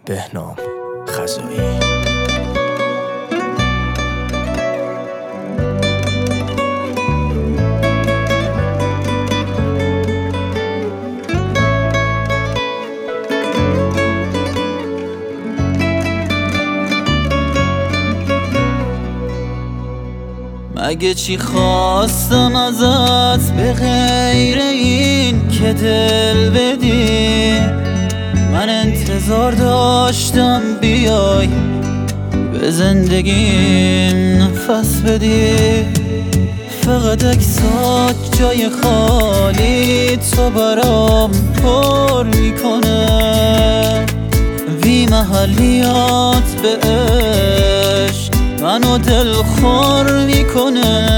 بهنام خزایی. مگه چی خواستم ازت به غیر این که دل بدی؟ من انتظار داشتم بیای به زندگیم نفس بدی. فقط اکسات جای خالی تو برام پر میکنه. بی محلیات به عشق منو دلخور میکنه.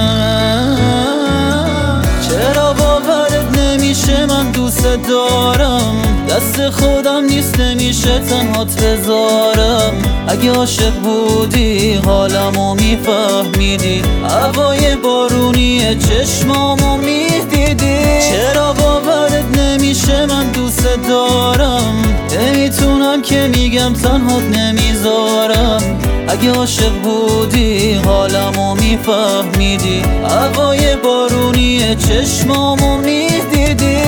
چرا باورت نمیشه من دوست دارم؟ دست خودم نیست نمیشه تنهات بذارم. اگه عاشق بودی حالمو میفهمیدی، هوای بارونی چشمامو میدیدی. چرا باورت نمیشه من دوست دارم؟ نمیتونم که میگم تنهات نمیذارم. اگه عاشق بودی حالمو میفهمیدی، هوای بارونی چشمامو میدیدی.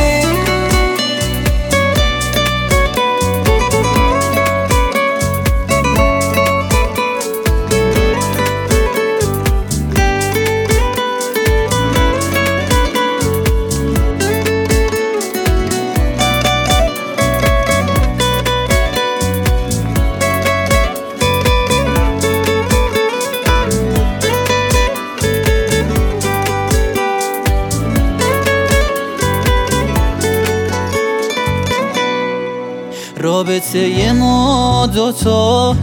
رابطه ما دوتا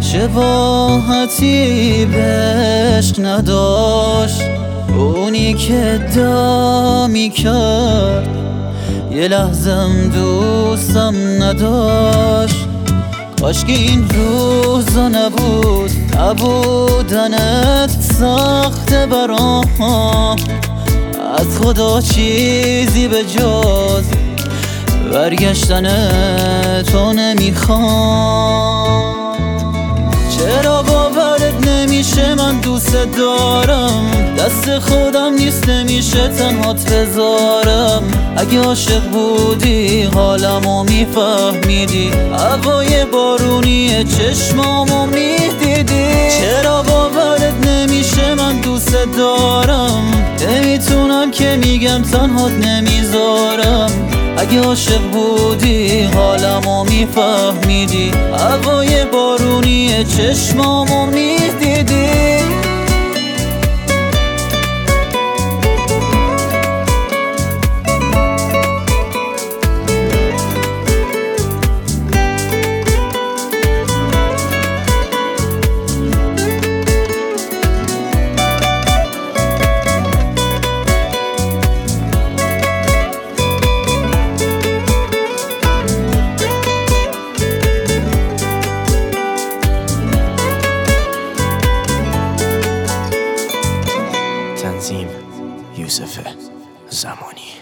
شباهتی به عشق نداشت. اونی که ادعا میکرد یه لحظم دوستم نداشت. کاش که این روزا نبود، نبودنت سخته برام. از خدا چیزی به جز برگشتن تو نمیخوام. چرا باورت نمیشه من دوست دارم؟ دست خودم نیست نمیشه تنهات بذارم. اگه عاشق بودی حالمو میفهمیدی، هوای بارونی چشمامو میدیدی. چرا باورت نمیشه من دوست دارم؟ نمیتونم که میگم تنهات نمیذارم. اگه عاشق بودی حالمو میفهمیدی، هوای بارونی چشمامو میدیدی. تنظیم یوسف زمانی.